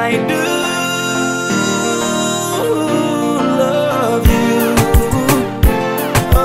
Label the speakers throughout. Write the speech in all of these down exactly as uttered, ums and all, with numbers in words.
Speaker 1: I do love you. Oh,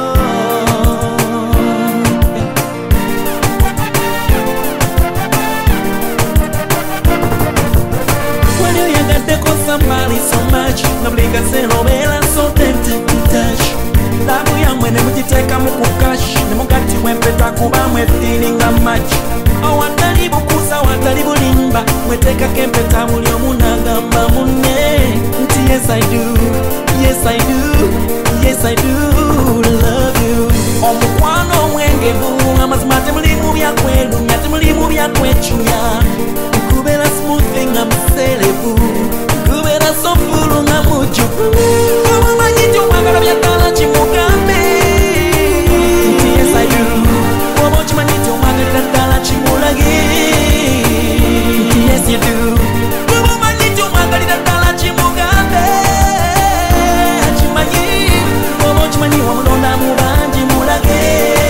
Speaker 1: when you get the call somebody so much, nobody can say no better, so tempted to touch. Labu ya mwene mutiteka mukukash, nemugati wempeta kuba mwe feeling a match. Awatali bukusa watali bulimba, mweteka kempeta mulio munagamba munne. Nti yes I do, yes I do, yes I do love you. Omukwano mwengevu, amazima temulimu byakwelu, temulimu byakwechunya. Kubera smoothing amuselevu, kubera sofulu ngamujuku. Omumanyitu mwagala byakala chimugambe. Yes I do. Obo chimanyitu mwagala dala chimulage. Yes you do. Obo manyitu mwagala dala chimugambe. Chimanyi. Obo chimanyi wamulonda mubanji mulage.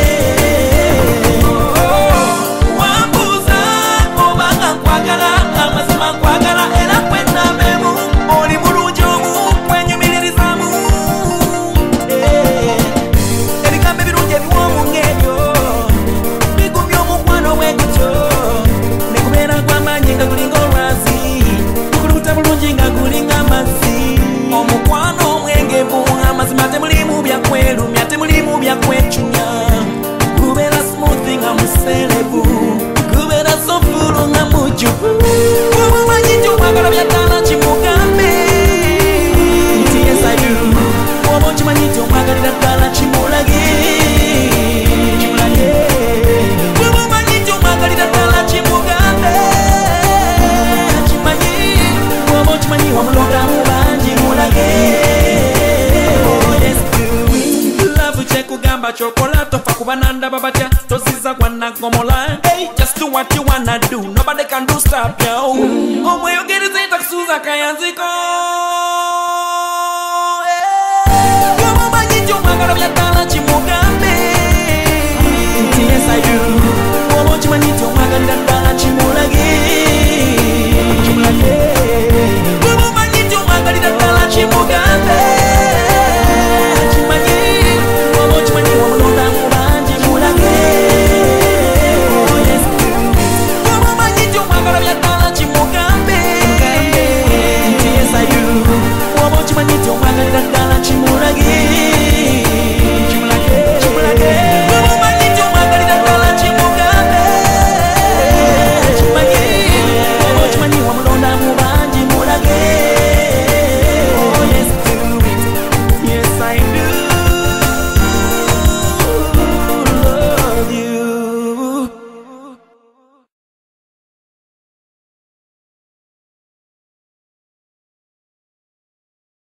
Speaker 1: Wambuza obanga kwagala amazima kwagala era kwenda memu. Oli bulungi omu kwenyumirizamu. Ebigambo ebirungi ebiwoomu ng'ebyo bigumya omukwano bwegutyo. Ne kubeera gw'amaanyi nga gulinga olwazi, gukuluta bulungi nga gulinga amazzi. Omukwano omwengevu, amazima temulimu byakwelumya, temulimu byakwechunya. Gubeera smooth nga muselevu, gubeera sofulu nga mujuvu. Omumanyitu mwagala byatala chimugambe. Nti yes I do. Obo chimanyitu mwagalira ddala chimulage. Chimulage. Obo manyitu mwagalira ddala chimugambe. Chimanyi. Obo chimanyi wamulonda mubanji mulage. Oh yes do it. Love chekugamba chokola tofa kubananda babatya tosiza kwana gomola. Hey, just do what you wanna do. Nobody can do stop you. Omweyogereza etakusuza kayanziko.